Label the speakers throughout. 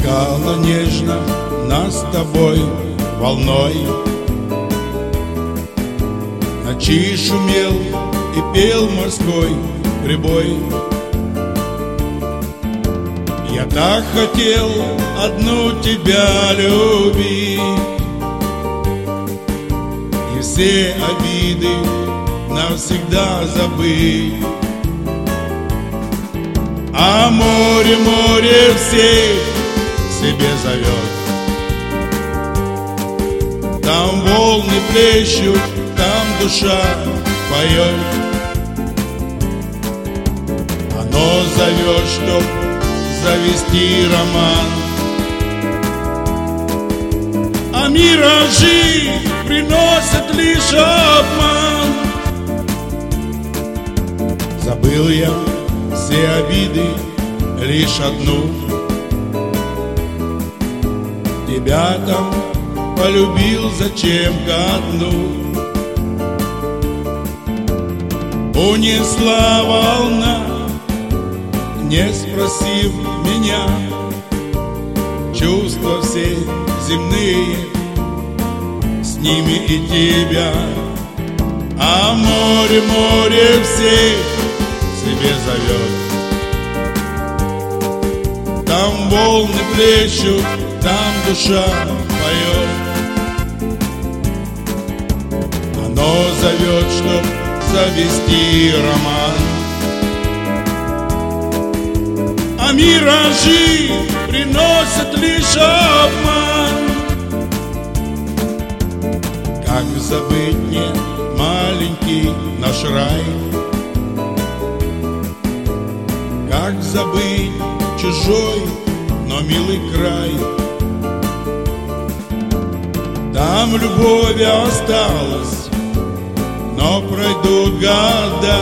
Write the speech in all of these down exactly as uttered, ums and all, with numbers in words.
Speaker 1: Плескала нежно нас с тобой волной, ночи шумел и пел морской прибой. Я так хотел одну тебя любить и все обиды навсегда забыть. А море, море всех себе зовет. Там волны плещут, там душа поет. Оно зовет, чтоб завести роман. А миражи приносят лишь обман. Забыл я все обиды, лишь одну. Тебя там полюбил зачем ко дну. Унесла волна, не спросив меня, чувства все земные, с ними и тебя. А море, море всех себе зовет. Там волны плещут, там душа поет. Оно зовет, чтоб завести роман. А миражи приносят лишь обман. Как забыть мне маленький наш рай? Как забыть чужой, но милый край? Там любовь осталась, но пройдут года.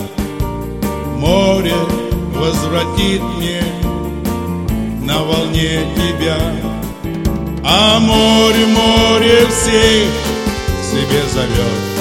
Speaker 1: Море возвратит мне на волне тебя. А море, море всех себе зовет.